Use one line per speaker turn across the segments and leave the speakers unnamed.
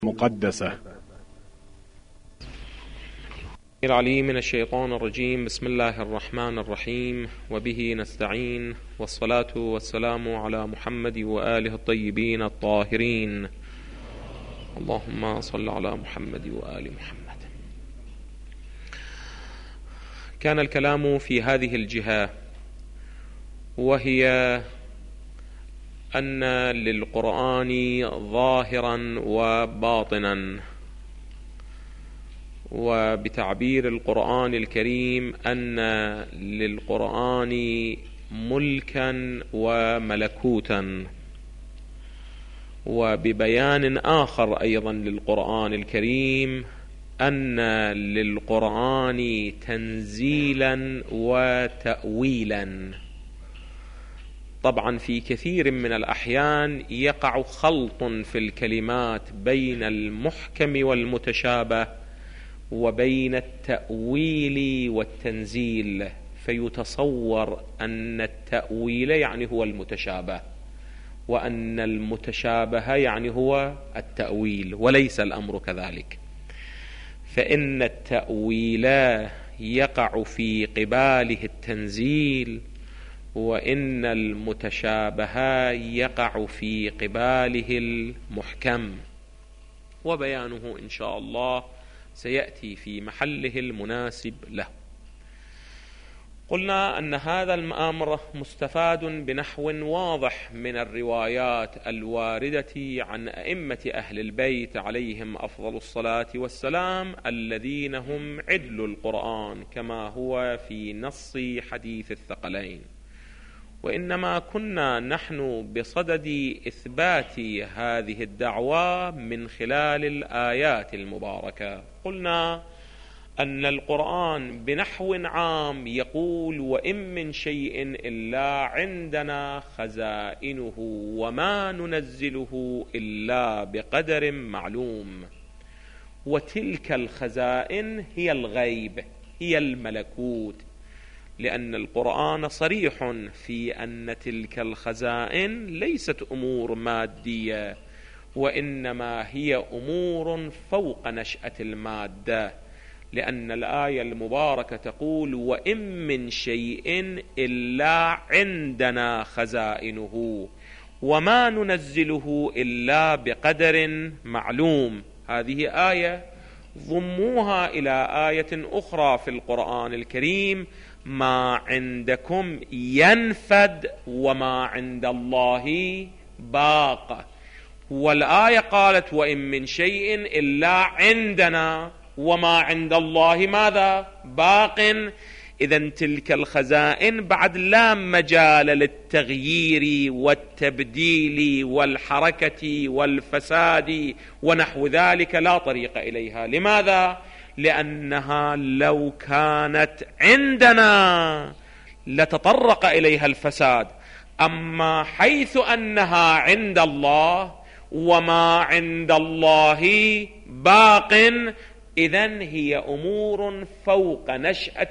مقدسة.
العليم من الشيطان الرجيم. بسم الله الرحمن الرحيم، وبه نستعين، والصلاة والسلام على محمد وآله الطيبين الطاهرين. اللهم صل على محمد وآل محمد. كان الكلام في هذه الجهة، وهي أن للقرآن ظاهرا وباطنا، وبتعبير القرآن الكريم أن للقرآن ملكا وملكوتا، وببيان آخر أيضا للقرآن الكريم أن للقرآن تنزيلا وتأويلا. طبعا في كثير من الأحيان يقع خلط في الكلمات بين المحكم والمتشابه وبين التأويل والتنزيل، فيتصور أن التأويل يعني هو المتشابه، وأن المتشابه يعني هو التأويل، وليس الأمر كذلك. فإن التأويل يقع في قباله التنزيل، وإن المتشابه يقع في قباله المحكم، وبيانه إن شاء الله سيأتي في محله المناسب له. قلنا أن هذا الأمر مستفاد بنحو واضح من الروايات الواردة عن أئمة أهل البيت عليهم أفضل الصلاة والسلام، الذين هم عدل القرآن كما هو في نص حديث الثقلين. وإنما كنا نحن بصدد إثبات هذه الدعوة من خلال الآيات المباركة. قلنا أن القرآن بنحو عام يقول: وإن من شيء إلا عندنا خزائنه وما ننزله إلا بقدر معلوم. وتلك الخزائن هي الغيب، هي الملكوت، لأن القرآن صريح في أن تلك الخزائن ليست أمور مادية، وإنما هي أمور فوق نشأة المادة، لأن الآية المباركة تقول: وإن من شيء إلا عندنا خزائنه وما ننزله إلا بقدر معلوم. هذه آية ضموها إلى آية أخرى في القرآن الكريم: ما عندكم ينفد وما عند الله باق. والآية قالت: وإن من شيء إلا عندنا وما عند الله ماذا؟ باق. إذن تلك الخزائن بعد لا مجال للتغيير والتبديل والحركة والفساد ونحو ذلك، لا طريق إليها. لماذا؟ لأنها لو كانت عندنا لتطرق إليها الفساد، أما حيث أنها عند الله وما عند الله باق، إذن هي أمور فوق نشأة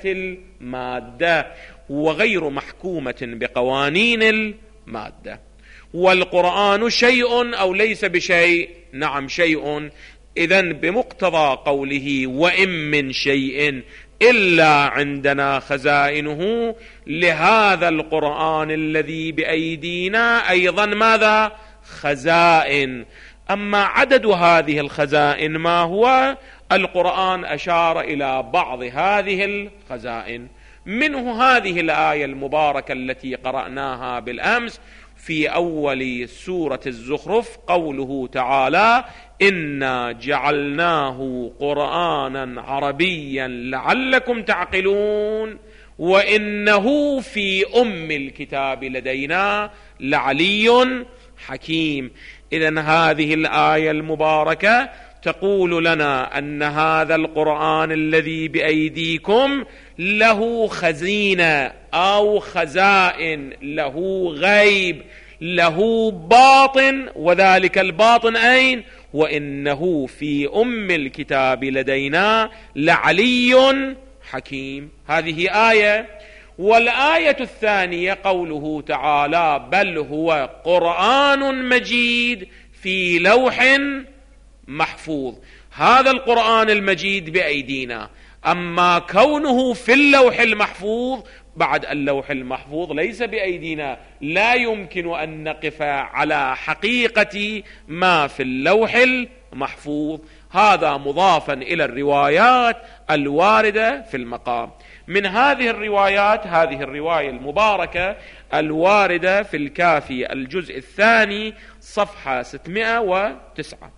المادة وغير محكومة بقوانين المادة. والقرآن شيء أو ليس بشيء؟ نعم شيء. إذن بمقتضى قوله: وإن من شيء إلا عندنا خزائنه، لهذا القرآن الذي بأيدينا أيضا ماذا؟ خزائن. أما عدد هذه الخزائن ما هو؟ القرآن أشار إلى بعض هذه الخزائن، منه هذه الآية المباركة التي قرأناها بالأمس في أول سورة الزخرف، قوله تعالى: إنا جعلناه قرآنا عربيا لعلكم تعقلون وإنه في أم الكتاب لدينا لعلي حكيم. إذن هذه الآية المباركة تقول لنا أن هذا القرآن الذي بأيديكم له خزينة أو خزائن، له غيب، له باطن، وذلك الباطن أين؟ وإنه في أم الكتاب لدينا لعلي حكيم. هذه آية. والآية الثانية قوله تعالى: بل هو قرآن مجيد في لوح محفوظ. هذا القرآن المجيد بأيدينا، أما كونه في اللوح المحفوظ، بعد اللوح المحفوظ ليس بأيدينا، لا يمكن أن نقف على حقيقة ما في اللوح المحفوظ. هذا مضافا إلى الروايات الواردة في المقام. من هذه الروايات هذه الرواية المباركة الواردة في الكافي الجزء الثاني صفحة 609،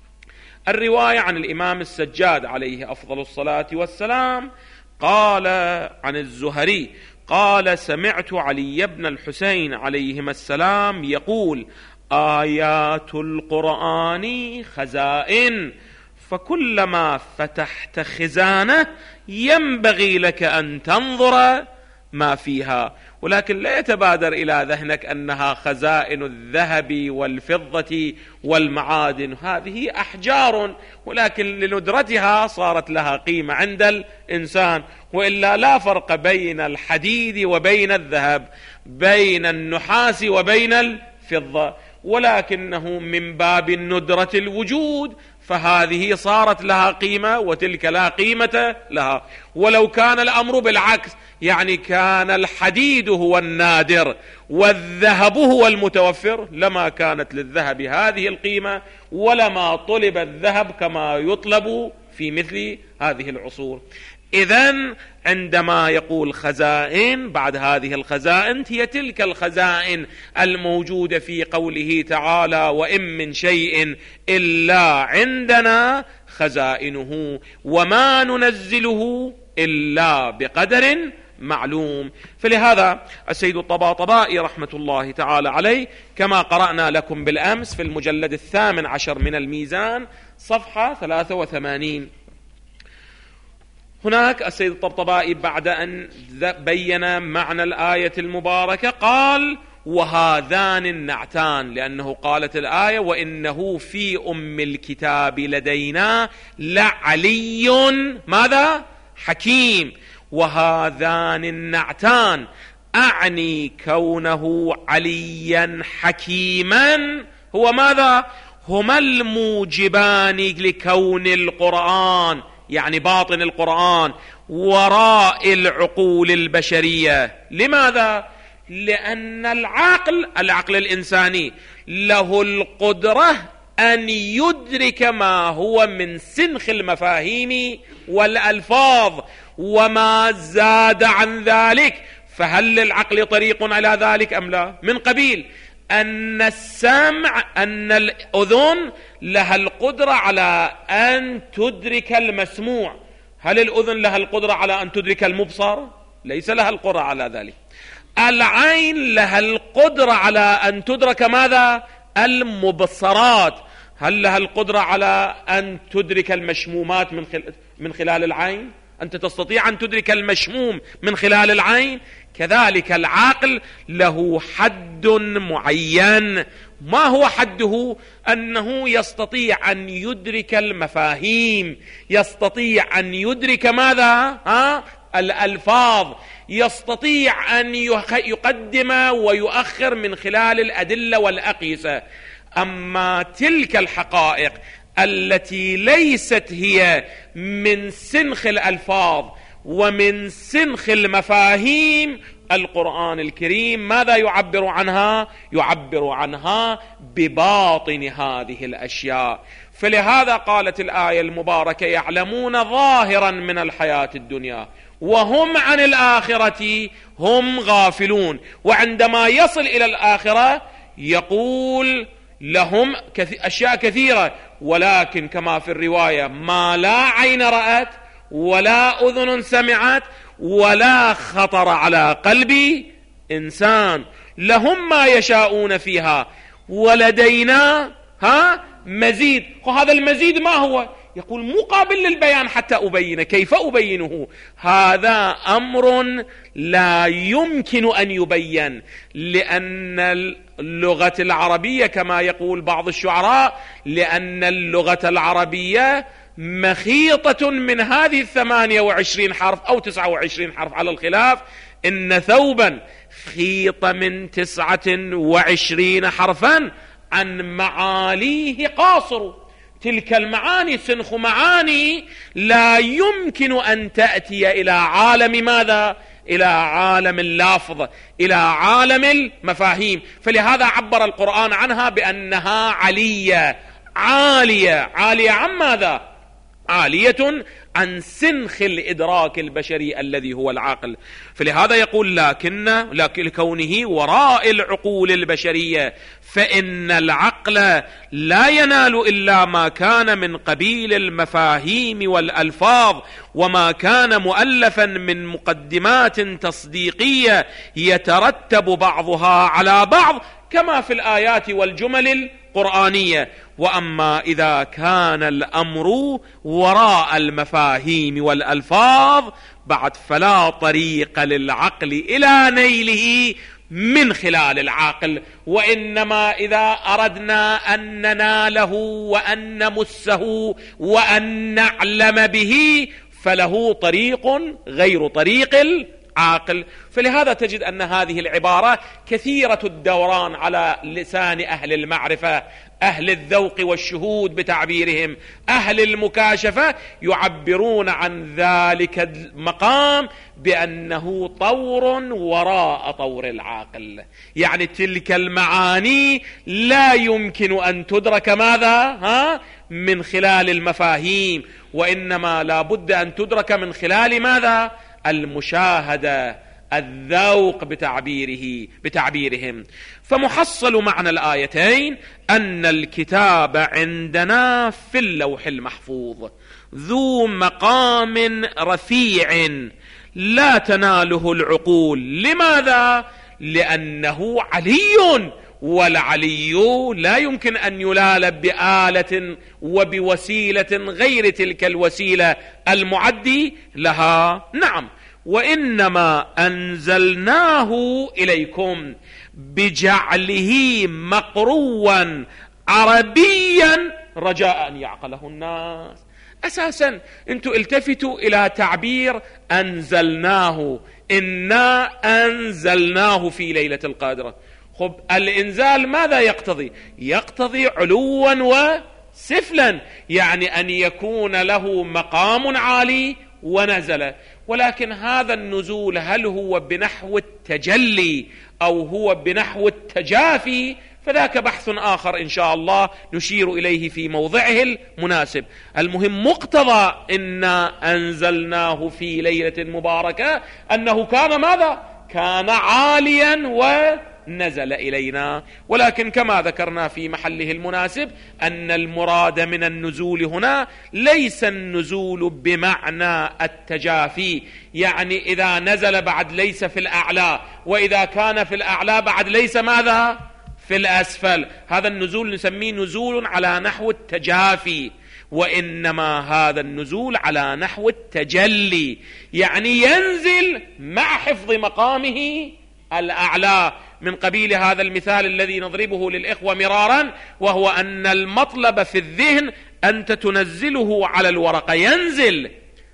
الرواية عن الإمام السجاد عليه أفضل الصلاة والسلام قال عن الزهري قال: سمعت علي بن الحسين عليهما السلام يقول: آيات القرآن خزائن، فكلما فتحت خزانة ينبغي لك أن تنظر ما فيها. ولكن لا يتبادر إلى ذهنك أنها خزائن الذهب والفضة والمعادن، هذه أحجار، ولكن لندرتها صارت لها قيمة عند الإنسان. وإلا لا فرق بين الحديد وبين الذهب، بين النحاس وبين الفضة، ولكنه من باب ندرة الوجود، فهذه صارت لها قيمة وتلك لا قيمة لها. ولو كان الأمر بالعكس، يعني كان الحديد هو النادر والذهب هو المتوفر، لما كانت للذهب هذه القيمة، ولما طلب الذهب كما يطلب في مثل هذه العصور. إذن عندما يقول خزائن، بعد هذه الخزائن هي تلك الخزائن الموجودة في قوله تعالى: وإن من شيء إلا عندنا خزائنه وما ننزله إلا بقدر معلوم. فلهذا السيد الطباطبائي رحمة الله تعالى عليه كما قرأنا لكم بالأمس في المجلد 18 من الميزان صفحة 83، هناك السيد الطبطبائي بعد أن بين معنى الآية المباركة قال: وهذان النعتان، لأنه قالت الآية: وإنه في أم الكتاب لدينا لعلي ماذا؟ حكيم. وهذان النعتان أعني كونه عليا حكيما هو ماذا؟ هما الموجبان لكون القرآن، يعني باطن القرآن وراء العقول البشرية. لماذا؟ لأن العقل الإنساني له القدرة أن يدرك ما هو من سنخ المفاهيم والألفاظ وما زاد عن ذلك. فهل للعقل طريق على ذلك أم لا؟ من قبيل أن السمع، أن الأذن لها القدرة على أن تدرك المسموع. هل الأذن لها القدرة على أن تدرك المبصر؟ ليس لها القدرة على ذلك. العين لها القدرة على أن تدرك ماذا؟ المبصرات. هل لها القدرة على أن تدرك المشمومات من خلال العين؟ أنت تستطيع أن تدرك المشموم من خلال العين؟ كذلك العقل له حد معين. ما هو حده؟ أنه يستطيع أن يدرك المفاهيم، يستطيع أن يدرك ماذا؟ الألفاظ، يستطيع أن يقدم ويؤخر من خلال الأدلة والأقيسة. أما تلك الحقائق التي ليست هي من سنخ الألفاظ ومن سنخ المفاهيم، القرآن الكريم ماذا يعبر عنها؟ يعبر عنها بباطن هذه الأشياء. فلهذا قالت الآية المباركة: يعلمون ظاهرا من الحياة الدنيا وهم عن الآخرة هم غافلون. وعندما يصل إلى الآخرة يقول لهم أشياء كثيرة، ولكن كما في الرواية: ما لا عين رأت ولا أذن سمعت ولا خطر على قلب إنسان، لهم ما يشاءون فيها ولدينا مزيد. وهذا المزيد ما هو؟ يقول مو قابل للبيان حتى أبينه. كيف أبينه؟ هذا أمر لا يمكن أن يبين، لأن اللغة العربية كما يقول بعض الشعراء، لأن اللغة العربية مخيطة من هذه 28 حرف أو 29 حرف على الخلاف. إن ثوبا خيط من 29 حرفا عن معاليه قاصر. تلك المعاني سنخ معاني لا يمكن أن تأتي إلى عالم ماذا؟ إلى عالم اللافظ، إلى عالم المفاهيم. فلهذا عبر القرآن عنها بأنها علية، عالية. عالية عن ماذا؟ عالية عن سنخ الإدراك البشري الذي هو العقل. فلهذا يقول لكن لكونه وراء العقول البشرية، فإن العقل لا ينال إلا ما كان من قبيل المفاهيم والألفاظ، وما كان مؤلفا من مقدمات تصديقية يترتب بعضها على بعض كما في الآيات والجمل القرآنية. وأما إذا كان الأمر وراء المفاهيم والألفاظ بعد فلا طريق للعقل إلى نيله من خلال العقل، وإنما إذا أردنا أن نناله وأن نمسه وأن نعلم به فله طريق غير طريق العاقل. فلهذا تجد أن هذه العبارة كثيرة الدوران على لسان أهل المعرفة، أهل الذوق والشهود بتعبيرهم، أهل المكاشفة، يعبرون عن ذلك المقام بأنه طور وراء طور العاقل. يعني تلك المعاني لا يمكن أن تدرك ماذا؟ من خلال المفاهيم، وإنما لا بد أن تدرك من خلال ماذا؟ المشاهدة، الذوق بتعبيرهم. فمحصل معنى الآيتين أن الكتاب عندنا في اللوح المحفوظ ذو مقام رفيع لا تناله العقول. لماذا؟ لأنه علي، والعلي لا يمكن أن يلال بآلة وبوسيلة غير تلك الوسيلة المعدي لها. نعم، وإنما أنزلناه إليكم بجعله مقروا عربيا رجاء أن يعقله الناس. أساسا أنتم التفتوا إلى تعبير أنزلناه، إنا أنزلناه في ليلة القدر. خب الإنزال ماذا يقتضي؟ يقتضي علوا وسفلا، يعني أن يكون له مقام عالي ونزل. ولكن هذا النزول هل هو بنحو التجلي أو هو بنحو التجافي؟ فذاك بحث آخر إن شاء الله نشير إليه في موضعه المناسب. المهم مقتضى إنا أنزلناه في ليلة مباركة أنه كان ماذا؟ كان عاليا ونزل إلينا. ولكن كما ذكرنا في محله المناسب أن المراد من النزول هنا ليس النزول بمعنى التجافي، يعني إذا نزل بعد ليس في الأعلى، وإذا كان في الأعلى بعد ليس ماذا؟ في الأسفل. هذا النزول نسميه نزول على نحو التجافي، وإنما هذا النزول على نحو التجلي، يعني ينزل مع حفظ مقامه الأعلى. من قبيل هذا المثال الذي نضربه للإخوة مرارا، وهو أن المطلب في الذهن أنت تنزله على الورقة ينزل،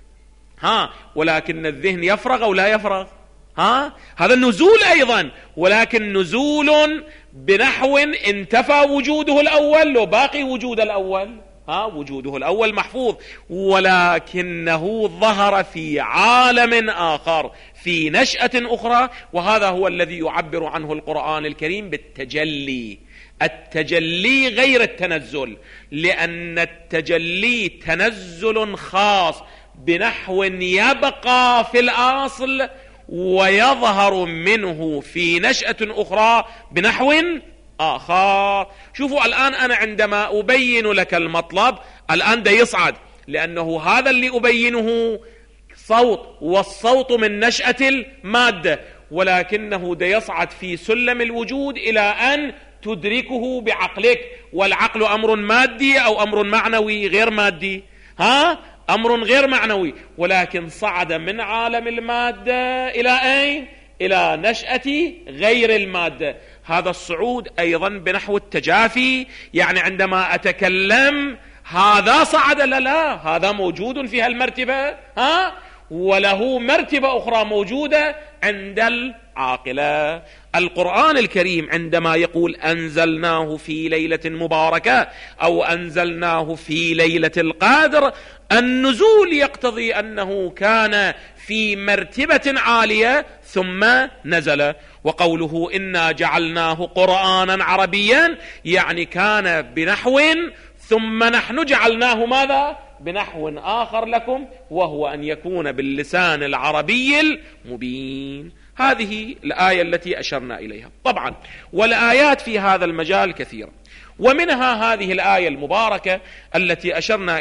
ولكن الذهن يفرغ أو لا يفرغ؟ هذا النزول أيضا، ولكن نزول بنحو انتفى وجوده الأول وباقي وجود الأول، وجوده الأول محفوظ، ولكنه ظهر في عالم آخر، في نشأة أخرى. وهذا هو الذي يعبر عنه القرآن الكريم بالتجلي. التجلي غير التنزل، لأن التجلي تنزل خاص بنحو يبقى في الأصل ويظهر منه في نشأة أخرى بنحو آخر. شوفوا الآن أنا عندما أبين لك المطلب الآن ده يصعد، لأنه هذا اللي أبينه صوت، والصوت من نشأة المادة، ولكنه ده يصعد في سلم الوجود إلى أن تدركه بعقلك. والعقل أمر مادي أو أمر معنوي غير مادي؟ أمر غير معنوي، ولكن صعد من عالم المادة إلى أين؟ إلى نشأة غير المادة. هذا الصعود أيضا بنحو التجافي، يعني عندما أتكلم هذا صعد، لا هذا موجود في هالمرتبة، وله مرتبة أخرى موجودة عند عاقلة. القرآن الكريم عندما يقول أنزلناه في ليلة مباركة أو أنزلناه في ليلة القدر، النزول يقتضي أنه كان في مرتبة عالية ثم نزل. وقوله إنا جعلناه قرآنا عربيا يعني كان بنحو ثم نحن جعلناه ماذا؟ بنحو آخر لكم، وهو أن يكون باللسان العربي المبين. هذه الآية التي أشرنا إليها. طبعا والآيات في هذا المجال كثيرة، ومنها هذه الآية المباركة التي أشرنا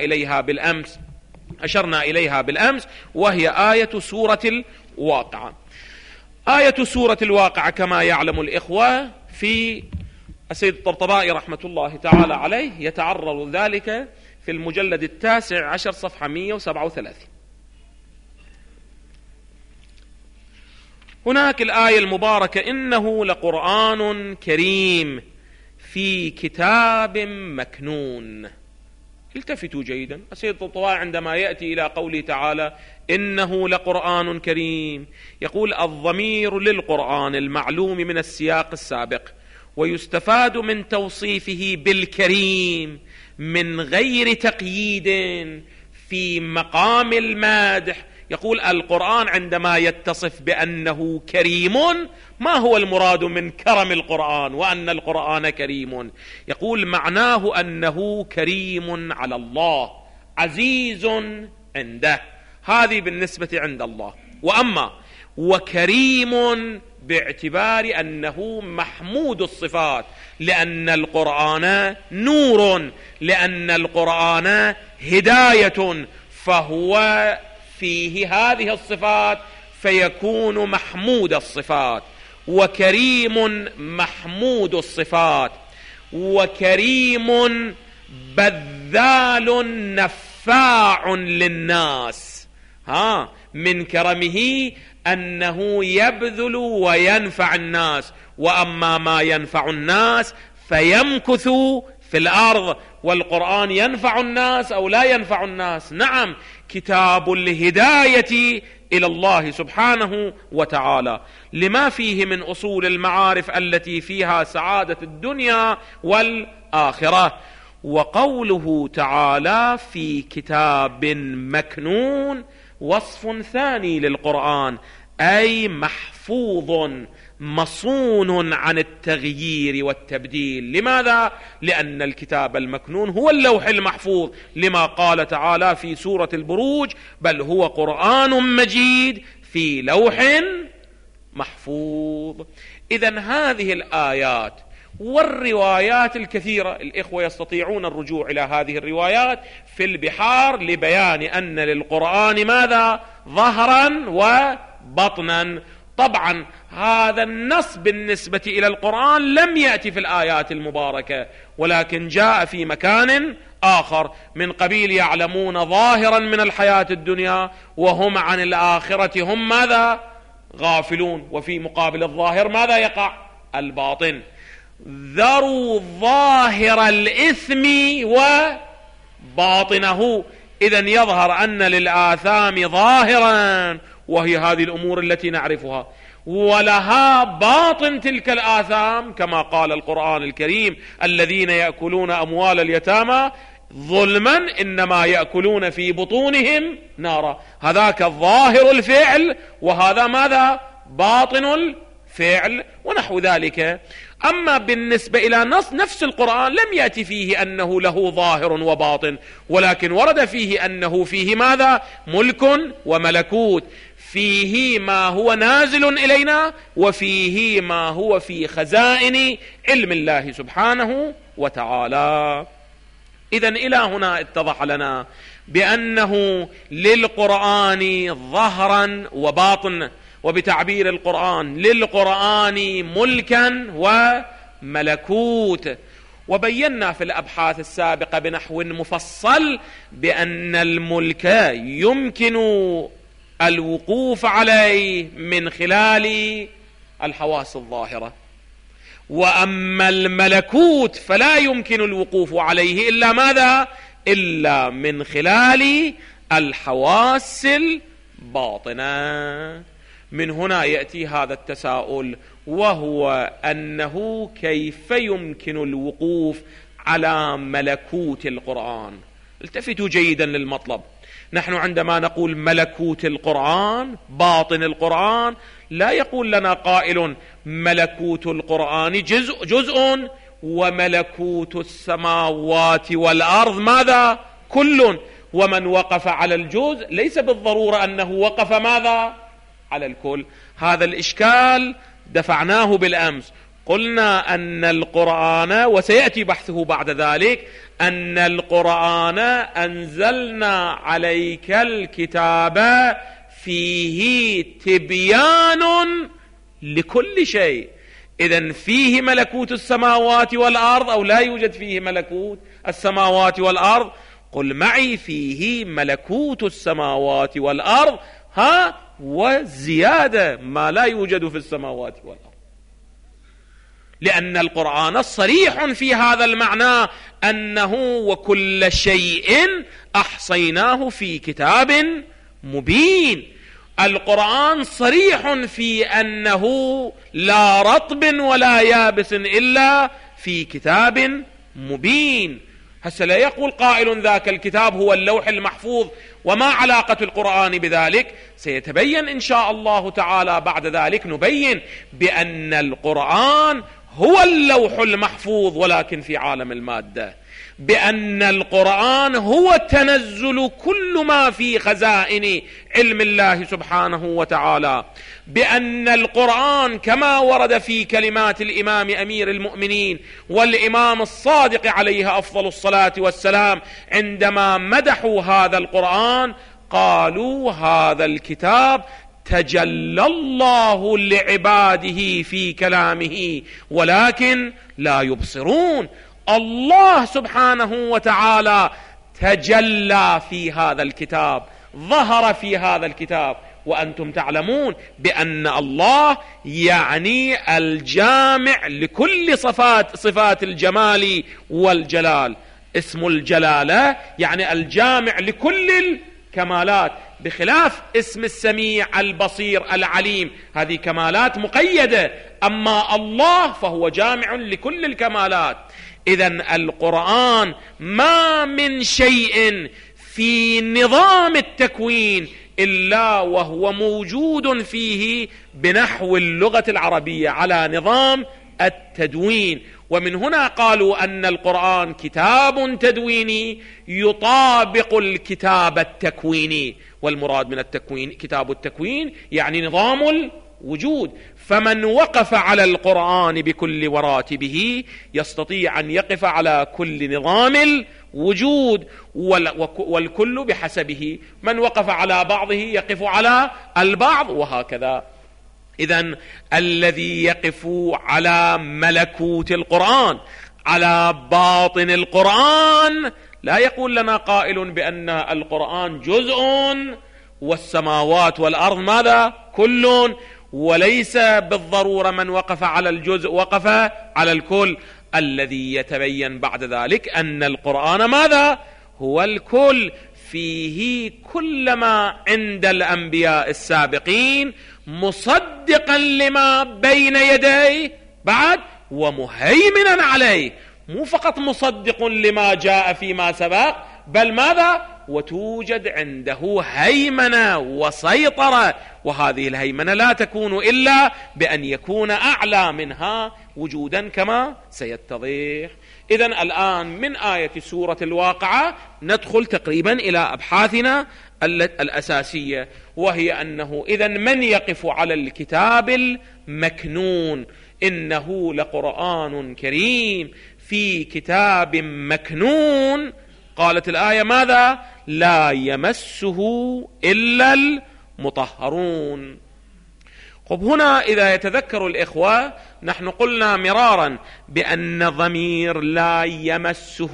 إليها بالأمس، وهي آية سورة الواقعة. آية سورة الواقعة كما يعلم الإخوة في السيد الطبطبائي رحمة الله تعالى عليه يتعرض ذلك في المجلد 19 صفحة 137. هناك الآية المباركة إنه لقرآن كريم في كتاب مكنون. التفتوا جيدا، السيد الطبطبائي عندما يأتي إلى قوله تعالى إنه لقرآن كريم يقول الضمير للقرآن المعلوم من السياق السابق، ويستفاد من توصيفه بالكريم من غير تقييد في مقام المادح. يقول القرآن عندما يتصف بأنه كريم، ما هو المراد من كرم القرآن وأن القرآن كريم؟ يقول معناه أنه كريم على الله، عزيز عنده، هذه بالنسبة عند الله. وأما وكريم باعتبار أنه محمود الصفات، لأن القرآن نور، لأن القرآن هداية، فهو فيه هذه الصفات فيكون محمود الصفات. وكريم محمود الصفات، وكريم بذال نفاع للناس. من كرمه أنه يبذل وينفع الناس، وأما ما ينفع الناس فيمكث في الأرض. والقرآن ينفع الناس أو لا ينفع الناس؟ نعم، كتاب الهداية إلى الله سبحانه وتعالى، لما فيه من أصول المعارف التي فيها سعادة الدنيا والآخرة. وقوله تعالى في كتاب مكنون وصف ثاني للقرآن، أي محفوظ مصون عن التغيير والتبديل. لماذا؟ لأن الكتاب المكنون هو اللوح المحفوظ، لما قال تعالى في سورة البروج بل هو قرآن مجيد في لوح محفوظ. إذن هذه الآيات والروايات الكثيرة، الإخوة يستطيعون الرجوع إلى هذه الروايات في البحار لبيان أن للقرآن ماذا؟ ظهرا وبطنا. طبعا هذا النص بالنسبة إلى القرآن لم يأتي في الآيات المباركة، ولكن جاء في مكان آخر من قبيل يعلمون ظاهرا من الحياة الدنيا وهم عن الآخرة هم ماذا؟ غافلون. وفي مقابل الظاهر ماذا يقع؟ الباطن. ذروا ظاهر الإثم وباطنه. إذن يظهر أن للآثام ظاهرا وهي هذه الأمور التي نعرفها، ولها باطن تلك الآثام، كما قال القرآن الكريم الذين يأكلون أموال اليتامى ظلما إنما يأكلون في بطونهم نارا. هذاك ظاهر الفعل وهذا ماذا؟ باطن الفعل ونحو ذلك. أما بالنسبة إلى نفس القرآن لم يأتي فيه أنه له ظاهر وباطن، ولكن ورد فيه أنه فيه ماذا؟ ملك وملكوت، فيه ما هو نازل إلينا وفيه ما هو في خزائن علم الله سبحانه وتعالى. إذن إلى هنا اتضح لنا بأنه للقرآن ظهرا وباطن، وبتعبير القرآن للقرآن ملكا وملكوت. وبينا في الأبحاث السابقة بنحو مفصل بأن الملك يمكن الوقوف عليه من خلال الحواس الظاهرة، وأما الملكوت فلا يمكن الوقوف عليه إلا ماذا؟ إلا من خلال الحواس الباطنة. من هنا يأتي هذا التساؤل، وهو أنه كيف يمكن الوقوف على ملكوت القرآن؟ التفتوا جيدا للمطلب. نحن عندما نقول ملكوت القرآن، باطن القرآن، لا يقول لنا قائل ملكوت القرآن جزء وملكوت السماوات والأرض ماذا؟ كل. ومن وقف على الجزء ليس بالضرورة أنه وقف ماذا؟ على الكل. هذا الإشكال دفعناه بالأمس. قلنا أن القرآن، وسيأتي بحثه بعد ذلك، أن القرآن أنزلنا عليك الكتاب فيه تبيان لكل شيء. إذن فيه ملكوت السماوات والأرض أو لا يوجد فيه ملكوت السماوات والأرض؟ قل معي فيه ملكوت السماوات والأرض وزيادة ما لا يوجد في السماوات والأرض، لأن القرآن صريح في هذا المعنى أنه وكل شيء أحصيناه في كتاب مبين. القرآن صريح في أنه لا رطب ولا يابس إلا في كتاب مبين. هسه لا يقول قائل ذاك الكتاب هو اللوح المحفوظ، وما علاقة القرآن بذلك؟ سيتبين إن شاء الله تعالى بعد ذلك، نبين بأن القرآن هو اللوح المحفوظ ولكن في عالم المادة، بأن القرآن هو تنزل كل ما في خزائن علم الله سبحانه وتعالى، بأن القرآن كما ورد في كلمات الإمام أمير المؤمنين والإمام الصادق عليه أفضل الصلاة والسلام عندما مدحوا هذا القرآن قالوا هذا الكتاب تجلى الله لعباده في كلامه ولكن لا يبصرون. الله سبحانه وتعالى تجلى في هذا الكتاب، ظهر في هذا الكتاب، وأنتم تعلمون بأن الله يعني الجامع لكل صفات الجمال والجلال. اسم الجلالة يعني الجامع لكل الكمالات، بخلاف اسم السميع البصير العليم، هذه كمالات مقيدة، أما الله فهو جامع لكل الكمالات. إذن القرآن ما من شيء في نظام التكوين إلا وهو موجود فيه بنحو اللغة العربية على نظام التدوين. ومن هنا قالوا أن القرآن كتاب تدويني يطابق الكتاب التكويني، والمراد من التكوين كتاب التكوين يعني نظام الوجود. فمن وقف على القرآن بكل وراتبه يستطيع أن يقف على كل نظام الوجود، والكل بحسبه، من وقف على بعضه يقف على البعض، وهكذا. إذن الذي يقف على ملكوت القرآن، على باطن القرآن، لا يقول لنا قائل بأن القرآن جزء والسماوات والأرض ماذا؟ كل، وليس بالضرورة من وقف على الجزء وقف على الكل. الذي يتبين بعد ذلك أن القرآن ماذا؟ هو الكل، فيه كل ما عند الأنبياء السابقين مصدقا لما بين يديه بعد ومهيمنا عليه، مو فقط مصدق لما جاء فيما سبق، بل ماذا؟ وتوجد عنده هيمنة وسيطرة، وهذه الهيمنة لا تكون إلا بأن يكون أعلى منها وجودا كما سيتضح. إذن الآن من آية سورة الواقعة ندخل تقريبا إلى أبحاثنا الأساسية، وهي أنه إذن من يقف على الكتاب المكنون، إنه لقرآن كريم في كتاب مكنون، قالت الآية ماذا؟ لا يمسه إلا المطهرون. خب هنا إذا يتذكر الإخوة نحن قلنا مرارا بأن ضمير لا يمسه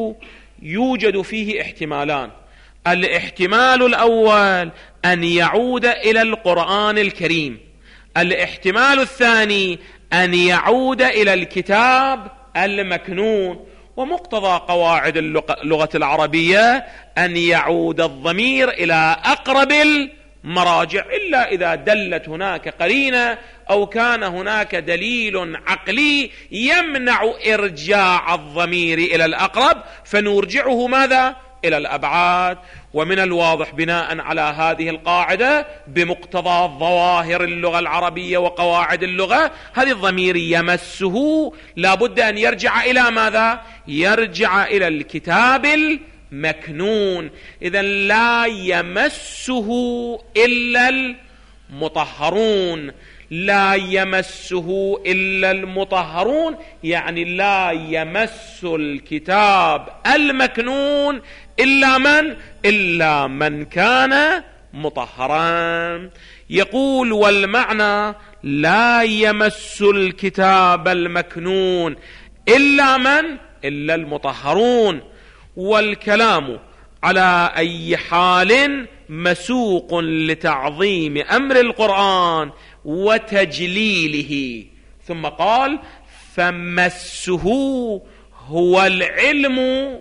يوجد فيه احتمالان. الاحتمال الأول أن يعود إلى القرآن الكريم، الاحتمال الثاني أن يعود إلى الكتاب المكنون. ومقتضى قواعد اللغة العربية أن يعود الضمير إلى أقرب مراجع إلا إذا دلت هناك قرينة أو كان هناك دليل عقلي يمنع إرجاع الضمير إلى الأقرب، فنرجعه ماذا؟ إلى الأبعاد. ومن الواضح بناء على هذه القاعدة بمقتضى ظواهر اللغة العربية وقواعد اللغة، هذا الضمير يمسه لابد أن يرجع إلى ماذا؟ يرجع إلى الكتاب المكنون. إذن لا يمسه إلا المطهرون، لا يمسه إلا المطهرون، يعني لا يمس الكتاب المكنون إلا من كان مطهرا. يقول والمعنى لا يمس الكتاب المكنون إلا المطهرون. والكلام على أي حال مسوق لتعظيم أمر القرآن وتجليله. ثم قال فمسه هو العلم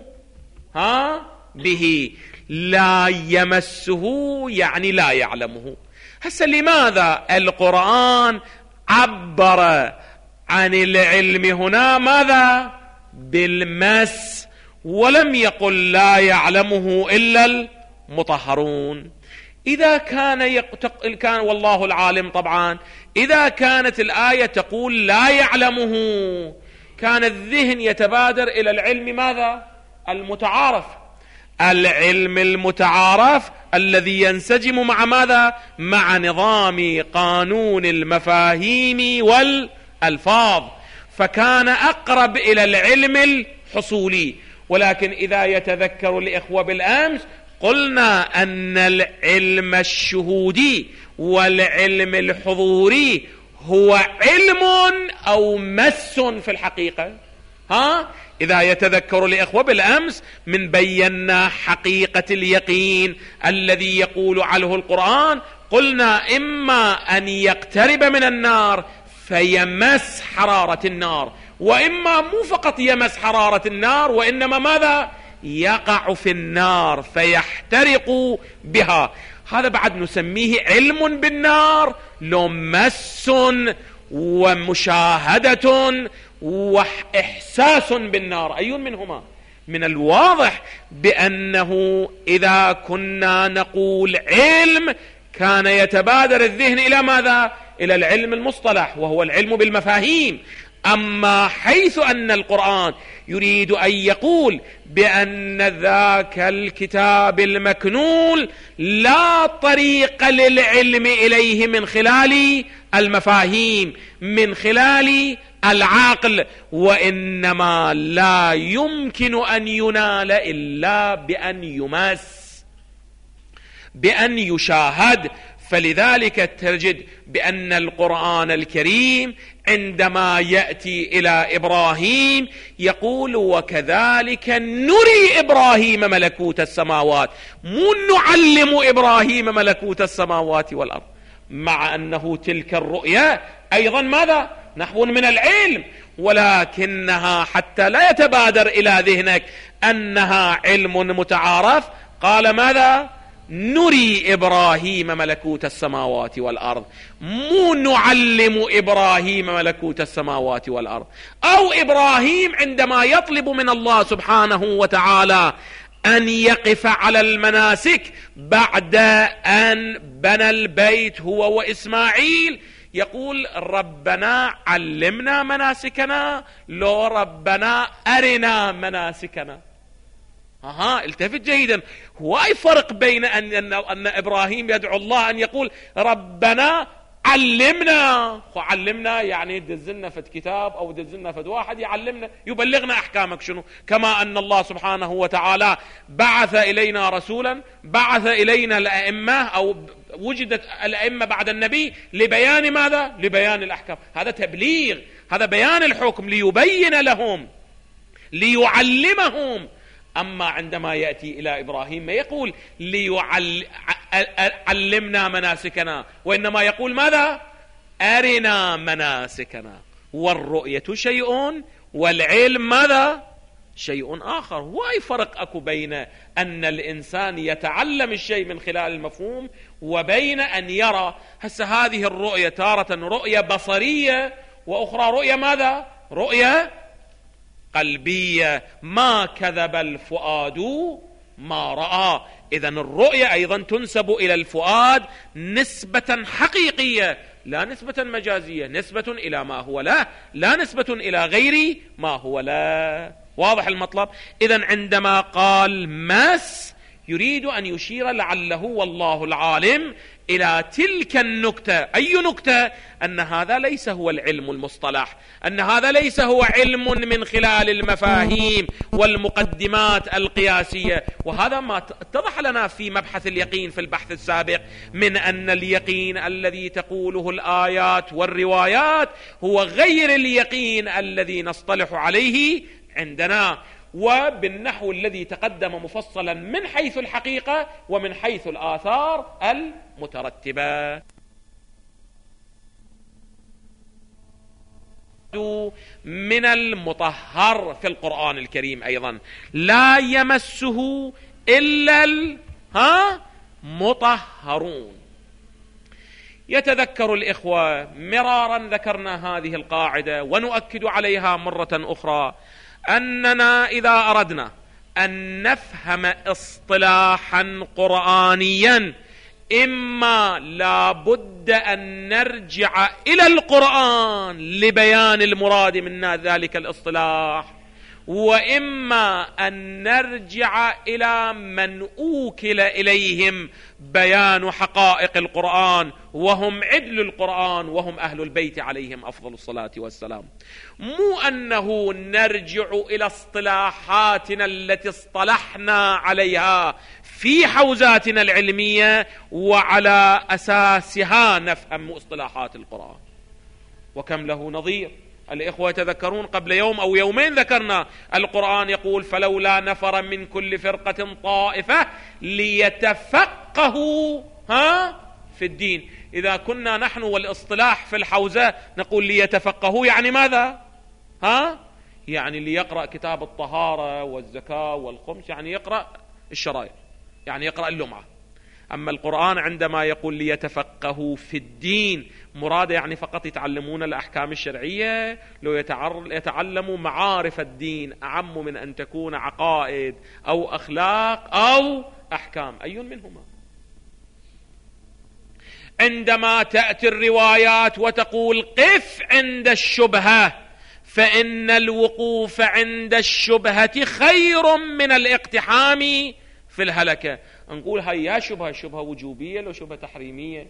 به، لا يمسه يعني لا يعلمه. هسه لماذا القرآن عبر عن العلم هنا ماذا؟ بالمس، ولم يقل لا يعلمه إلا المطهرون؟ إذا كان والله العالم طبعا، إذا كانت الآية تقول لا يعلمه كان الذهن يتبادر إلى العلم ماذا؟ المتعارف، العلم المتعارف الذي ينسجم مع ماذا؟ مع نظام قانون المفاهيم والألفاظ، فكان أقرب إلى العلم الحصولي. ولكن إذا يتذكر الإخوة بالأمس قلنا أن العلم الشهودي والعلم الحضوري هو علم أو مس في الحقيقة. إذا يتذكر الإخوة بالأمس من بينا حقيقة اليقين الذي يقول عنه القرآن، قلنا إما أن يقترب من النار فيمس حرارة النار، وإما مو فقط يمس حرارة النار وإنما ماذا؟ يقع في النار فيحترق بها. هذا بعد نسميه علم بالنار، لو مس ومشاهدة وإحساس بالنار، أي منهما؟ من الواضح بأنه إذا كنا نقول علم كان يتبادر الذهن إلى ماذا؟ إلى العلم المصطلح وهو العلم بالمفاهيم. أما حيث أن القرآن يريد أن يقول بأن ذاك الكتاب المكنون لا طريق للعلم إليه من خلال المفاهيم، من خلال العقل، وإنما لا يمكن أن ينال إلا بأن يمس، بأن يشاهد. فلذلك تجد بأن القرآن الكريم عندما يأتي إلى إبراهيم يقول وكذلك نري إبراهيم ملكوت السماوات، مو نعلم إبراهيم ملكوت السماوات والأرض، مع أنه تلك الرؤية أيضا ماذا؟ نحو من العلم، ولكنها حتى لا يتبادر إلى ذهنك أنها علم متعارف قال ماذا؟ نري إبراهيم ملكوت السماوات والأرض، مو نعلم إبراهيم ملكوت السماوات والأرض. أو إبراهيم عندما يطلب من الله سبحانه وتعالى أن يقف على المناسك بعد أن بنى البيت هو وإسماعيل يقول ربنا علمنا مناسكنا، لو ربنا أرنا مناسكنا. التفت جيدا، هو أي فرق بين أن إبراهيم يدعو الله أن يقول ربنا علمنا يعني دزلنا فد كتاب أو دزلنا فد واحد يعلمنا يبلغنا أحكامك شنو، كما أن الله سبحانه وتعالى بعث إلينا رسولا، بعث إلينا الأئمة أو وجدت الأئمة بعد النبي لبيان ماذا؟ لبيان الأحكام. هذا تبليغ، هذا بيان الحكم ليبين لهم ليعلمهم. أما عندما يأتي إلى إبراهيم ما يقول علمنا مناسكنا، وإنما يقول ماذا؟ أرنا مناسكنا. والرؤية شيء والعلم ماذا؟ شيء آخر. هو أي فرق أكو بين أن الإنسان يتعلم الشيء من خلال المفهوم وبين أن يرى؟ هسه هذه الرؤية تارة رؤية بصرية، وأخرى رؤية ماذا؟ رؤية قلبية. ما كذب الفؤاد ما رأى. إذن الرؤية أيضا تنسب إلى الفؤاد نسبة حقيقية، لا نسبة مجازية، نسبة إلى ما هو له، لا نسبة إلى غير ما هو له. واضح المطلب؟ إذن عندما قال مس يريد أن يشير لعله والله العالم إلى تلك النكتة. أي نكتة؟ أن هذا ليس هو العلم المصطلح، أن هذا ليس هو علم من خلال المفاهيم والمقدمات القياسية. وهذا ما اتضح لنا في مبحث اليقين في البحث السابق، من أن اليقين الذي تقوله الآيات والروايات هو غير اليقين الذي نصطلح عليه عندنا، وبالنحو الذي تقدم مفصلا من حيث الحقيقة ومن حيث الآثار المترتبة. من المطهر في القرآن الكريم أيضا لا يمسه إلا المطهرون. يتذكر الإخوة مرارا ذكرنا هذه القاعدة ونؤكد عليها مرة أخرى، أننا إذا أردنا أن نفهم اصطلاحا قرآنيا إما لا بد أن نرجع إلى القرآن لبيان المراد من ذلك الاصطلاح، وإما أن نرجع إلى من أوكل إليهم بيان حقائق القرآن، وهم عدل القرآن وهم أهل البيت عليهم أفضل الصلاة والسلام. مو أنه نرجع إلى اصطلاحاتنا التي اصطلحنا عليها في حوزاتنا العلمية وعلى أساسها نفهم اصطلاحات القرآن. وكم له نظير. الإخوة يتذكرون قبل يوم أو يومين ذكرنا القرآن يقول فلولا نفر من كل فرقة طائفة ليتفقهوا في الدين. إذا كنا نحن والاصطلاح في الحوزة نقول ليتفقهوا، يعني ماذا؟ يعني ليقرأ كتاب الطهارة والزكاة والخمس، يعني يقرأ الشرائع، يعني يقرأ اللمعة. أما القرآن عندما يقول ليتفقهوا في الدين مراده يعني فقط يتعلمون الأحكام الشرعية؟ لو يتعلموا معارف الدين أعم من أن تكون عقائد أو أخلاق أو أحكام، أي منهما؟ عندما تأتي الروايات وتقول قف عند الشبهة، فإن الوقوف عند الشبهة خير من الاقتحام في الهلكة. نقول هيا شبهة وجوبية لو شبهة تحريمية؟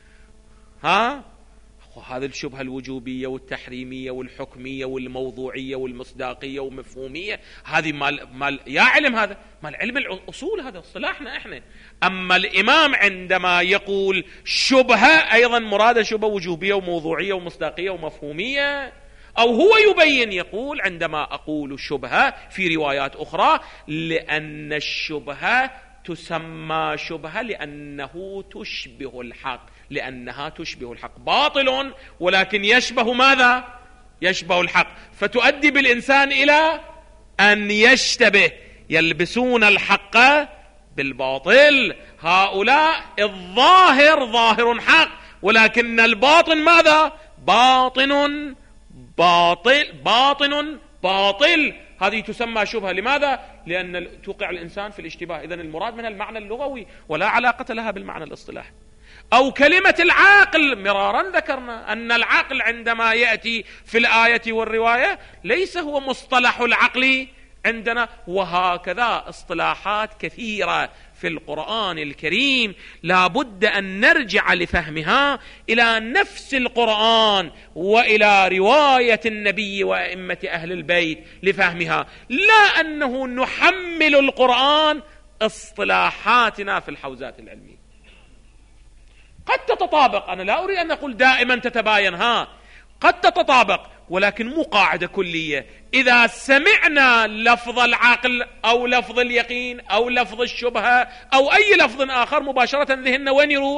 هذه الشبهة الوجوبية والتحريمية والحكمية والموضوعية والمصداقية ومفهومية، هذه مال يا علم، هذا مال علم الأصول، هذا اصطلاحنا احنا. أما الإمام عندما يقول شبهة أيضا مراده شبهة وجوبية وموضوعية ومصداقية ومفهومية، أو هو يبين يقول عندما أقول شبهة في روايات أخرى لأن الشبهة تسمى شبهة لأنه تشبه الحق، لأنها تشبه الحق، باطل ولكن يشبه ماذا؟ يشبه الحق، فتؤدي بالإنسان إلى أن يشتبه، يلبسون الحق بالباطل. هؤلاء الظاهر ظاهر حق ولكن الباطن ماذا؟ باطن باطل باطن باطل. هذه تسمى شبهة. لماذا؟ لأن توقع الإنسان في الاشتباه. إذن المراد منها المعنى اللغوي ولا علاقة لها بالمعنى الاصطلاحي. أو كلمة العاقل، مرارا ذكرنا أن العقل عندما يأتي في الآية والرواية ليس هو مصطلح العقل عندنا. وهكذا اصطلاحات كثيرة في القرآن الكريم لا بد أن نرجع لفهمها إلى نفس القرآن وإلى رواية النبي وأئمة أهل البيت لفهمها، لا أنه نحمل القرآن اصطلاحاتنا في الحوزات العلمية. قد تتطابق، أنا لا أريد أن أقول دائما تتباين، قد تتطابق ولكن مو قاعدة كلية. إذا سمعنا لفظ العقل أو لفظ اليقين أو لفظ الشبهة أو أي لفظ آخر مباشرة ذهننا وين يروح؟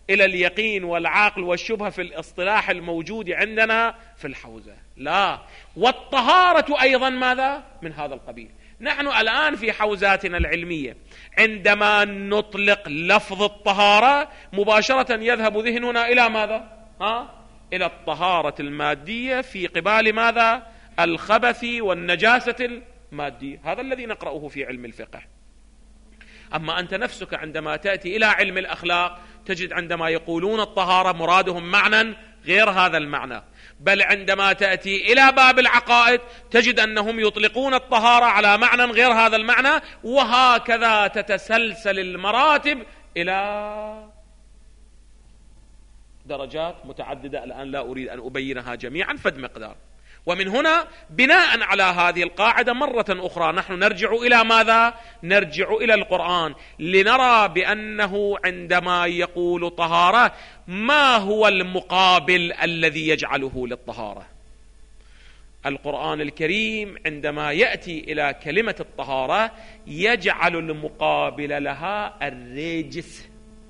إلى اليقين والعقل والشبهة في الاصطلاح الموجود عندنا في الحوزة، لا. والطهارة أيضا ماذا؟ من هذا القبيل. نحن الآن في حوزاتنا العلمية عندما نطلق لفظ الطهارة مباشرة يذهب ذهننا إلى ماذا؟ إلى الطهارة المادية في قبال ماذا؟ الخبث والنجاسة المادية. هذا الذي نقرأه في علم الفقه. أما أنت نفسك عندما تأتي إلى علم الأخلاق تجد عندما يقولون الطهارة مرادهم معنى غير هذا المعنى، بل عندما تأتي إلى باب العقائد تجد أنهم يطلقون الطهارة على معنى غير هذا المعنى، وهكذا تتسلسل المراتب إلى درجات متعددة الآن لا أريد أن أبينها جميعا فد مقدار. ومن هنا بناء على هذه القاعدة مرة أخرى نحن نرجع إلى ماذا؟ نرجع إلى القرآن لنرى بأنه عندما يقول طهارة ما هو المقابل الذي يجعله للطهارة. القرآن الكريم عندما يأتي إلى كلمة الطهارة يجعل المقابل لها الرجس،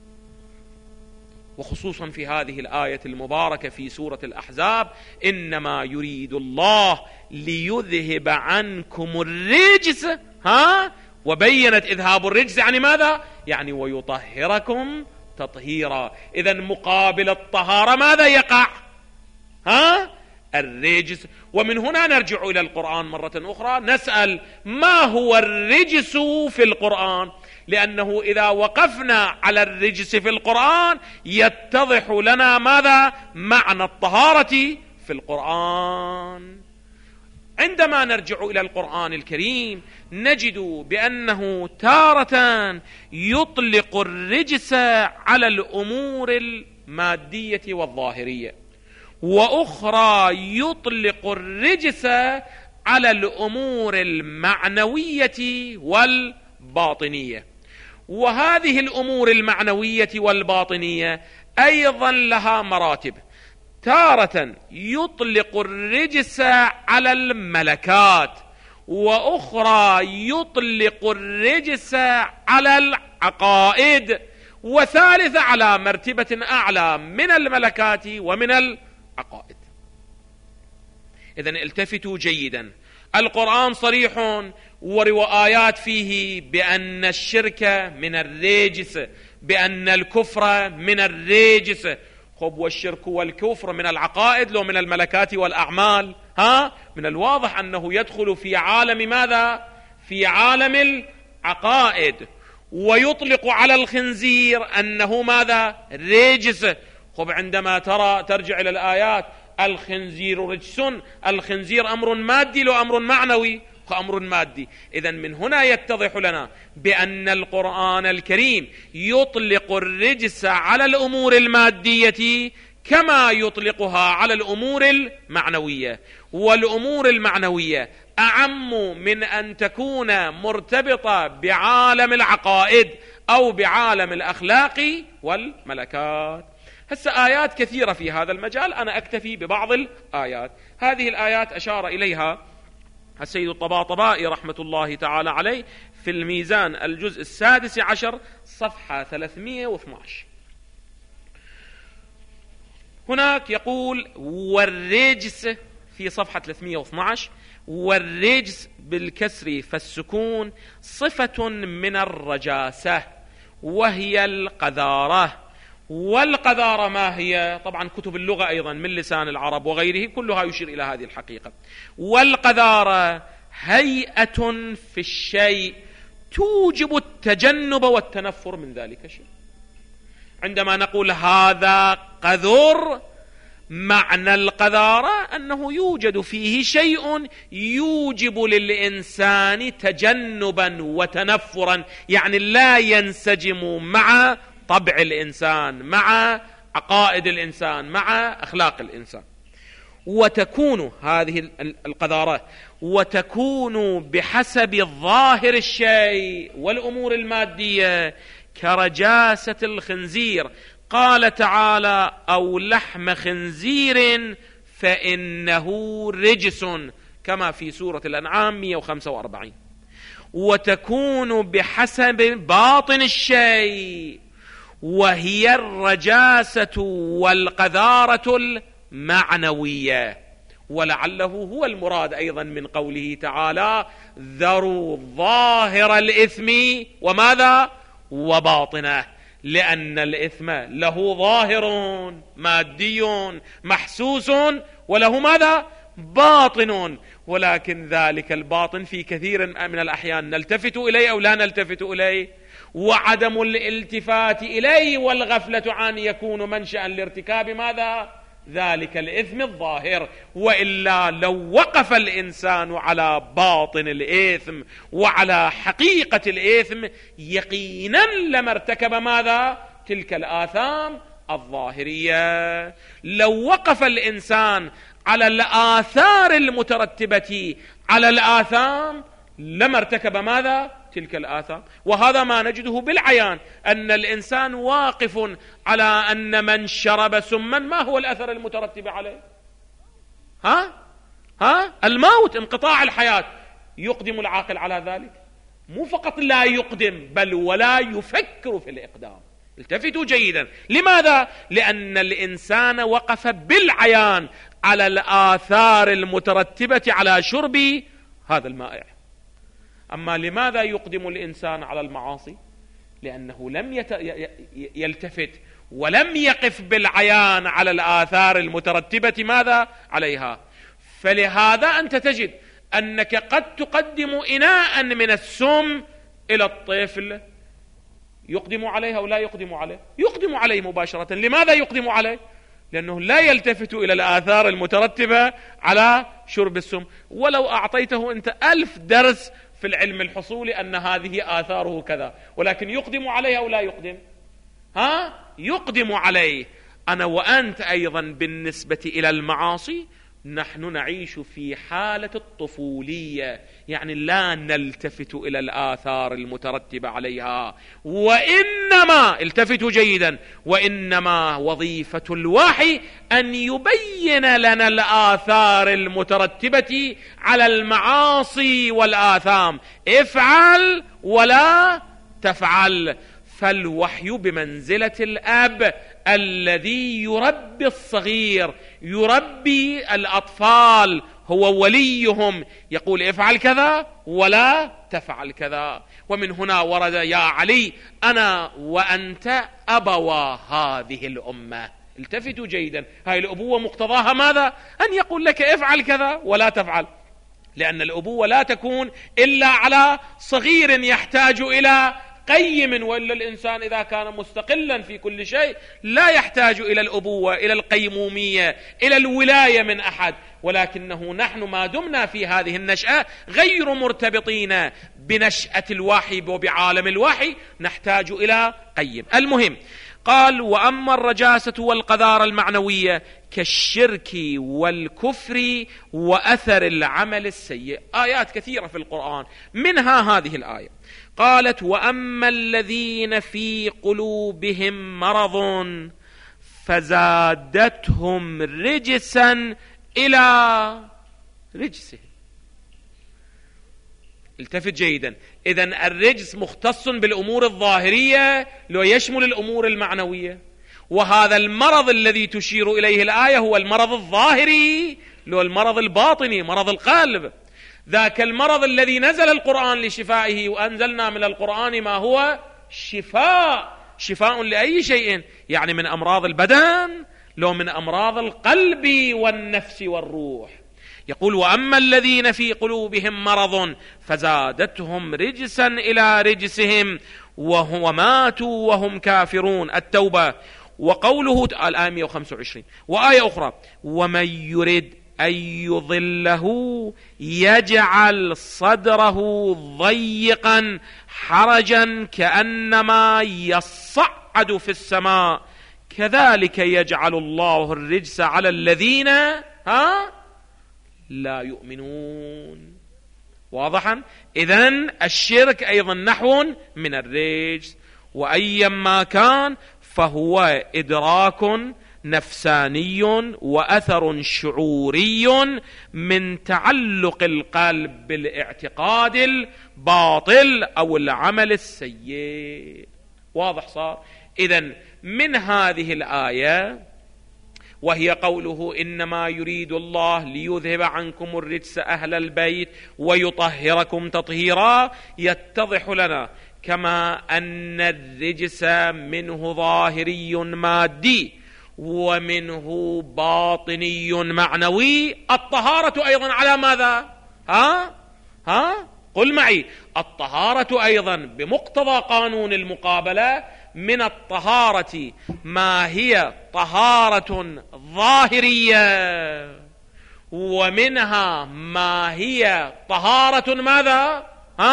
وخصوصا في هذه الآية المباركة في سورة الأحزاب: إنما يريد الله ليذهب عنكم الرجس. وبينت إذهاب الرجس يعني ماذا؟ يعني ويطهركم تطهيرا. إذن مقابل الطهارة ماذا يقع؟ الرجس. ومن هنا نرجع إلى القرآن مرة أخرى نسأل ما هو الرجس في القرآن، لأنه إذا وقفنا على الرجس في القرآن يتضح لنا ماذا؟ معنى الطهارة في القرآن. عندما نرجع إلى القرآن الكريم نجد بأنه تارة يطلق الرجس على الأمور المادية والظاهرية، وأخرى يطلق الرجس على الأمور المعنوية والباطنية. وهذه الأمور المعنوية والباطنية أيضا لها مراتب. تارة يطلق الرجس على الملكات، وأخرى يطلق الرجس على العقائد، وثالثة على مرتبة أعلى من الملكات ومن العقائد. إذن التفتوا جيدا، القرآن صريح وروايات فيه بأن الشرك من الرجس، بأن الكفر من الرجس. والشرك والكفر من العقائد لو من الملكات والأعمال؟ من الواضح أنه يدخل في عالم ماذا؟ في عالم العقائد. ويطلق على الخنزير أنه ماذا؟ رجس. عندما ترجع إلى الآيات الخنزير رجس، الخنزير أمر مادي لو أمر معنوي؟ أمر مادي. إذن من هنا يتضح لنا بأن القرآن الكريم يطلق الرجس على الأمور المادية كما يطلقها على الأمور المعنوية، والأمور المعنوية أعم من أن تكون مرتبطة بعالم العقائد أو بعالم الأخلاق والملكات. هسه آيات كثيرة في هذا المجال، أنا أكتفي ببعض الآيات. هذه الآيات أشار إليها السيد الطباطبائي رحمة الله تعالى عليه في الميزان الجزء 16 صفحة 312. هناك يقول: والرجس في صفحة 312: والرجس بالكسر فالسكون صفة من الرجاسة وهي القذارة. والقذارة ما هي؟ طبعا كتب اللغة أيضا من لسان العرب وغيره كلها يشير إلى هذه الحقيقة. والقذارة هيئة في الشيء توجب التجنب والتنفر من ذلك الشيء. عندما نقول هذا قذر، معنى القذارة أنه يوجد فيه شيء يوجب للإنسان تجنبا وتنفرا، يعني لا ينسجم مع طبع الإنسان، مع عقائد الإنسان، مع أخلاق الإنسان. وتكون هذه القذارة وتكون بحسب ظاهر الشيء والأمور المادية كرجاسة الخنزير. قال تعالى: أو لحم خنزير فإنه رجس، كما في سورة الأنعام 145. وتكون بحسب باطن الشيء، وهي الرجاسة والقذارة المعنوية. ولعله هو المراد أيضا من قوله تعالى: ذروا ظاهر الإثم وماذا؟ وباطنه، لأن الإثم له ظاهر مادي محسوس وله ماذا؟ باطن، ولكن ذلك الباطن في كثير من الأحيان نلتفت إليه أو لا نلتفت إليه، وعدم الالتفات إليه والغفلة عنه يكون منشأ لارتكاب ماذا؟ ذلك الإثم الظاهر. وإلا لو وقف الإنسان على باطن الإثم وعلى حقيقة الإثم يقينا لما ارتكب ماذا؟ تلك الآثام الظاهرية. لو وقف الإنسان على الآثار المترتبة على الآثام لما ارتكب ماذا؟ تلك الآثام. وهذا ما نجده بالعيان، أن الإنسان واقف على أن من شرب سما ما هو الأثر المترتب عليه؟ الموت، انقطاع الحياة. يقدم العاقل على ذلك؟ مو فقط لا يقدم، بل ولا يفكر في الإقدام. التفتوا جيدا. لماذا؟ لأن الإنسان وقف بالعيان على الآثار المترتبة على شرب هذا المائع. أما لماذا يقدم الإنسان على المعاصي؟ لأنه لم يلتفت ولم يقف بالعيان على الآثار المترتبة ماذا؟ عليها. فلهذا أنت تجد أنك قد تقدم إناء من السم إلى الطفل، يقدم عليه أو لا يقدم عليه؟ يقدم عليه مباشرة. لماذا يقدم عليه؟ لأنه لا يلتفت إلى الآثار المترتبة على شرب السم. ولو أعطيته أنت 1000 درس في العلم الحصولي أن هذه آثاره كذا، ولكن يقدم عليه أو لا يقدم؟ يقدم عليه. أنا وأنت أيضا بالنسبة إلى المعاصي نحن نعيش في حالة الطفولية، يعني لا نلتفت إلى الآثار المترتبة عليها، وإنما التفتوا جيدا، وإنما وظيفة الوحي أن يبين لنا الآثار المترتبة على المعاصي والآثام، افعل ولا تفعل. فالوحي بمنزلة الأب الذي يربي الصغير، يربي الأطفال، هو وليهم، يقول افعل كذا ولا تفعل كذا. ومن هنا ورد: يا علي أنا وأنت أبوا هذه الأمة. التفتوا جيدا، هاي الأبوة مقتضاها ماذا؟ أن يقول لك افعل كذا ولا تفعل، لأن الأبوة لا تكون إلا على صغير يحتاج إلى قيم، وإلا الإنسان إذا كان مستقلا في كل شيء لا يحتاج إلى الأبوة، إلى القيمومية، إلى الولاية من أحد. ولكنه نحن ما دمنا في هذه النشأة غير مرتبطين بنشأة الوحي وبعالم الوحي، نحتاج إلى قيم. المهم قال: وأما الرجاسة والقذارة المعنوية كالشرك والكفر وأثر العمل السيء. آيات كثيرة في القرآن، منها هذه الآية. قالت: وأما الذين في قلوبهم مرض فزادتهم رجسا إلى رجسهم. التفت جيدا، إذن الرجس مختص بالأمور الظاهرية لو يشمل الأمور المعنوية، وهذا المرض الذي تشير إليه الآية هو المرض الظاهري لو المرض الباطني، مرض القلب. ذاك المرض الذي نزل القرآن لشفائه، وأنزلنا من القرآن ما هو شفاء. شفاء لأي شيء؟ يعني من أمراض البدن لو من أمراض القلب والنفس والروح. يقول: وأما الذين في قلوبهم مرض فزادتهم رجسا إلى رجسهم وهو ماتوا وهم كافرون. التوبة. وقوله الآية 125. وآية أخرى: ومن يرد أن يضله يجعل صدره ضيقا حرجا كأنما يصعد في السماء كذلك يجعل الله الرجس على الذين لا يؤمنون. واضحا؟ إذن الشرك أيضا نحو من الرجس، وأيما كان فهو إدراك نفساني وأثر شعوري من تعلق القلب بالاعتقاد الباطل أو العمل السيء. واضح صار؟ إذن من هذه الآية، وهي قوله إنما يريد الله ليذهب عنكم الرجس أهل البيت ويطهركم تطهيرا، يتضح لنا كما أن الرجس منه ظاهري مادي ومنه باطني معنوي، الطهارة أيضا على ماذا؟ قل معي، الطهارة أيضا بمقتضى قانون المقابلة من الطهارة ما هي طهارة ظاهرية، ومنها ما هي طهارة ماذا؟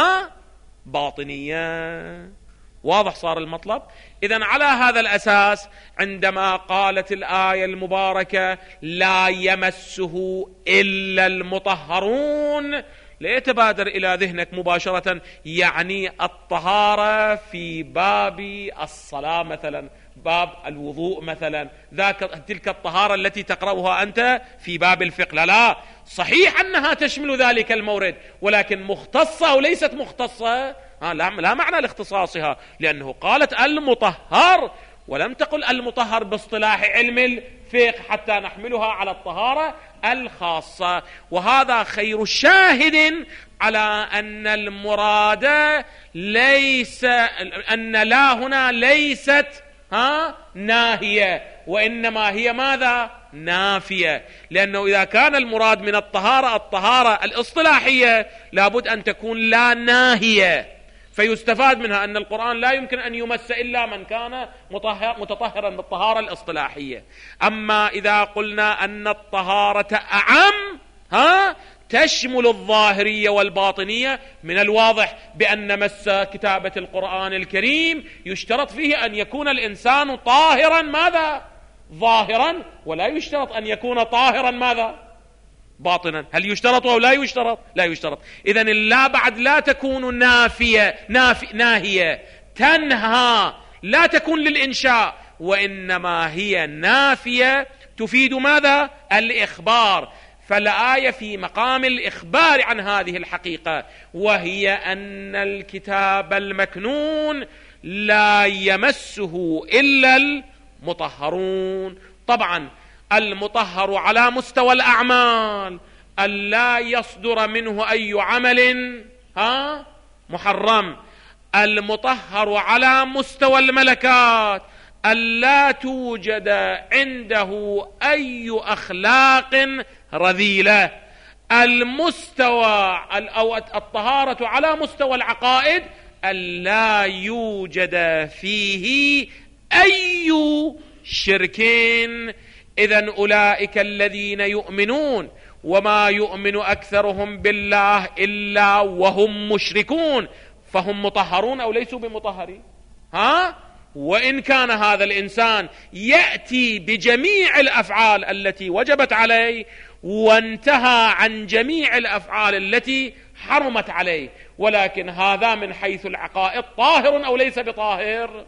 باطنية. واضح صار المطلب؟ إذن على هذا الأساس عندما قالت الآية المباركة لا يمسه إلا المطهرون، لا يتبادر إلى ذهنك مباشرة يعني الطهارة في باب الصلاة مثلا، باب الوضوء مثلا، تلك الطهارة التي تقرأها أنت في باب الفقه. لا، صحيح أنها تشمل ذلك المورد، ولكن مختصة أو ليست مختصة؟ لا معنى لاختصاصها، لأنه قالت المطهر ولم تقل المطهر باصطلاح علم الفقه حتى نحملها على الطهارة الخاصة. وهذا خير شاهد على أن المراد ليس أن لا هنا ليست ناهية، وإنما هي ماذا؟ نافية. لأنه إذا كان المراد من الطهارة الاصطلاحية لابد أن تكون لا ناهية، فيستفاد منها أن القرآن لا يمكن أن يمس إلا من كان متطهرا بالطهارة الاصطلاحية. أما إذا قلنا أن الطهارة أعم تشمل الظاهرية والباطنية، من الواضح بأن مس كتابة القرآن الكريم يشترط فيه أن يكون الإنسان طاهرا ماذا؟ ظاهرا، ولا يشترط أن يكون طاهرا ماذا؟ باطنا. هل يشترط أو لا يشترط؟ لا يشترط. إذن اللا بعد لا تكون ناهية تنهى، لا تكون للإنشاء، وإنما هي نافية تفيد ماذا؟ الإخبار. فالآية في مقام الإخبار عن هذه الحقيقة، وهي أن الكتاب المكنون لا يمسه إلا المطهرون. طبعا المطهر على مستوى الأعمال ألا يصدر منه أي عمل محرم، المطهر على مستوى الملكات ألا توجد عنده أي أخلاق رذيلة، المستوى أو الطهارة على مستوى العقائد ألا يوجد فيه أي شرك. إذن أولئك الذين يؤمنون وما يؤمن أكثرهم بالله إلا وهم مشركون، فهم مطهرون أو ليسوا بمطهرين؟ وإن كان هذا الإنسان يأتي بجميع الأفعال التي وجبت عليه وانتهى عن جميع الأفعال التي حرمت عليه، ولكن هذا من حيث العقائد طاهر أو ليس بطاهر؟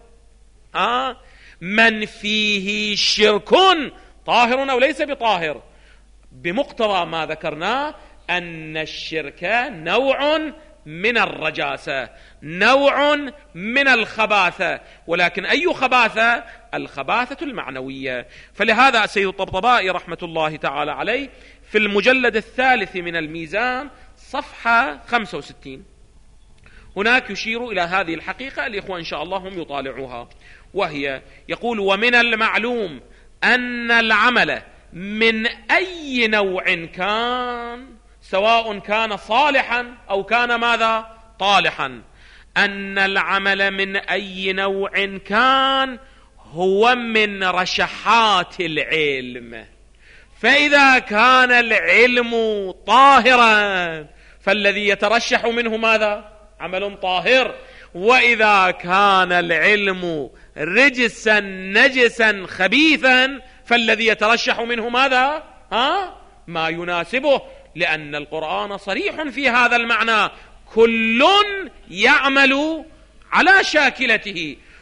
من فيه شرك طاهر أو ليس بطاهر؟ بمقتضى ما ذكرناه أن الشرك نوع من الرجاسة، نوع من الخباثة، ولكن أي خباثة؟ الخباثة المعنوية. فلهذا السيد الطبطبائي رحمة الله تعالى عليه في المجلد الثالث من الميزان صفحة 65 هناك يشير إلى هذه الحقيقة، الإخوة إن شاء الله هم يطالعوها، وهي يقول: ومن المعلوم أن العمل من أي نوع كان، سواء كان صالحا أو كان ماذا؟ طالحا، أن العمل من أي نوع كان هو من رشحات العلم. فإذا كان العلم طاهرا فالذي يترشح منه ماذا؟ عمل طاهر. وإذا كان العلم رجسا نجسا خبيثا فالذي يترشح منه ماذا؟ ما يناسبه، لأن القرآن صريح في هذا المعنى: كل يعمل على شاكلته.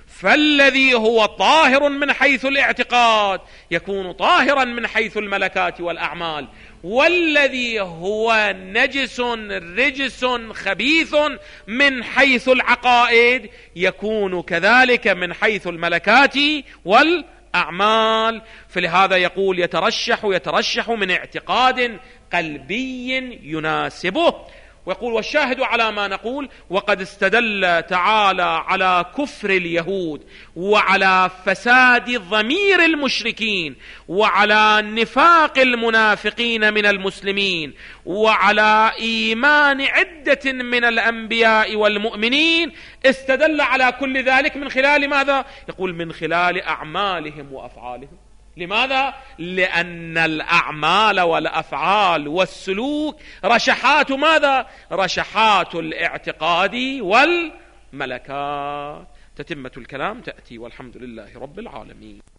فالذي هو طاهر من حيث الاعتقاد يكون طاهرا من حيث الملكات والأعمال، والذي هو نجس رجس خبيث من حيث العقائد يكون كذلك من حيث الملكات والأعمال. فلهذا يقول يترشح من اعتقاد قلبي يناسبه. ويقول والشاهد على ما نقول وقد استدل تعالى على كفر اليهود وعلى فساد ضمير المشركين وعلى نفاق المنافقين من المسلمين وعلى إيمان عدة من الأنبياء والمؤمنين، استدل على كل ذلك من خلال ماذا؟ يقول من خلال أعمالهم وأفعالهم. لماذا؟ لأن الأعمال والأفعال والسلوك رشحات ماذا؟ رشحات الاعتقاد والملكات. تتمة الكلام تأتي، والحمد لله رب العالمين.